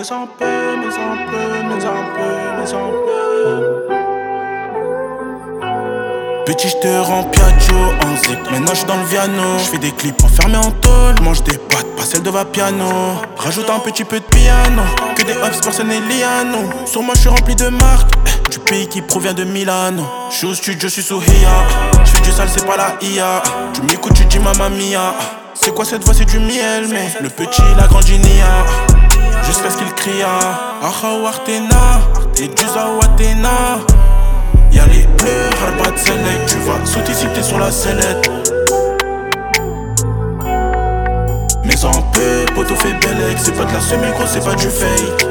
mais un peu, mais un peu, mais un peu, mais un peu. Petit, je te rends Piaggio en zip. Maintenant, j'suis dans le Viano. J'fais des clips enfermés en tôle. Mange des pâtes, pas celle de Vapiano. Rajoute un petit peu de piano. Que des hops, personne et Liano. Sur moi, j'suis rempli de marques. Du pays qui provient de Milano. J'suis au studio, j'suis sous Hia. J'fais du sale, c'est pas la IA. Tu m'écoutes, tu dis mamma mia. C'est quoi cette voix, c'est du miel, mais le petit, il a grandi Nia. Jusqu'à ce qu'il crie Aha Wartena. Et Juza Watena. Y'a les bleus, Harbat Select. Tu vas sauter si t'es sur la sellette. Mais en peu, poteau fait Bellec. C'est pas de la semi-gros, c'est pas du fake.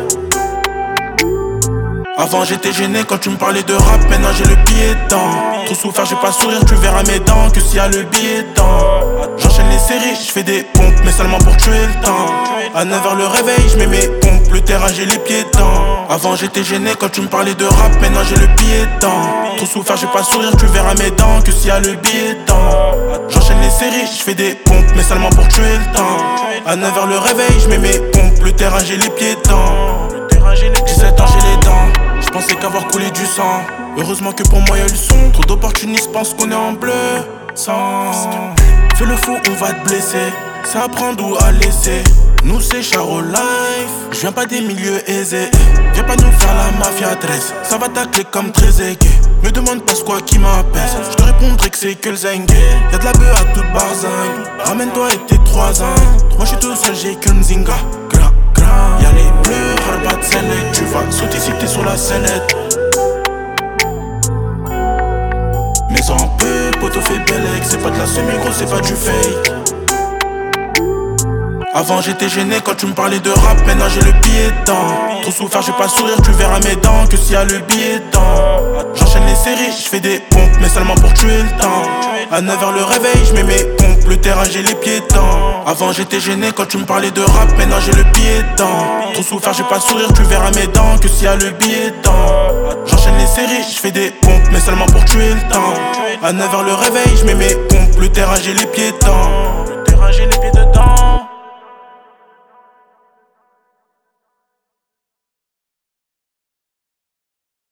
Avant j'étais gêné quand tu me parlais de rap. Maintenant j'ai le pied dedans. Trop souffert, j'ai pas sourire, tu verras mes dents. Que s'il y a le billet dedans. J'enchaîne les séries, j'fais des pompes. Mais seulement pour tuer le temps. À 9h le réveil, j'mets mes pompes. Le terrain j'ai les pieds dedans. Avant j'étais gêné quand tu me parlais de rap. Maintenant j'ai le pied dedans. Trop souffert, j'ai pas sourire, tu verras mes dents. Que s'il y a le billet dedans. J'enchaîne les séries, j'fais des pompes. Mais seulement pour tuer le temps. À 9h le réveil, j'mets mes pompes. Le terrain j'ai les pieds dedans. 17 ans j'ai les dents. J'pensais qu'avoir coulé du sang. Heureusement que pour moi y'a le son. Trop d'opportunistes pensent qu'on est en bleu sang. Fais le fou, on va te blesser. Ça prendre ou à laisser. Nous c'est Charo Life. J'viens pas des milieux aisés. Viens pas nous faire la mafia 13. Ça va tacler comme très aigué. Me demande pas ce quoi qui m'apaise. J'te répondrai que c'est que le zengue. Y'a de la beuh à toute barzingue. Ramène-toi et tes 3 ans. Moi j'suis tout seul, j'ai qu'une zinga. Y'a les bleus, Harbat Select. Tu vas sauter si t'es sur la sellette. Mais en peu, poteau fait Bellec. C'est pas de la semi-gros, c'est pas du fake. Avant j'étais gêné quand tu me parlais de rap. Maintenant j'ai le pied dedans. Trop souffert, j'ai pas sourire, tu verras mes dents. Que s'il y a le billet dedans. J'enchaîne les séries, j'fais des pompes. Mais seulement pour tuer le temps. À 9h le réveil, j'mets mes pompes. Le terrain j'ai les pieds dedans. Avant j'étais gêné quand tu me parlais de rap. Maintenant j'ai le pied dedans. Trop souffert, j'ai pas sourire, tu verras mes dents. Que s'il y a le billet dedans. J'enchaîne les séries, j'fais des pompes. Mais seulement pour tuer le temps. À 9h le réveil, j'mets mes pompes. Le terrain j'ai les pieds dedans.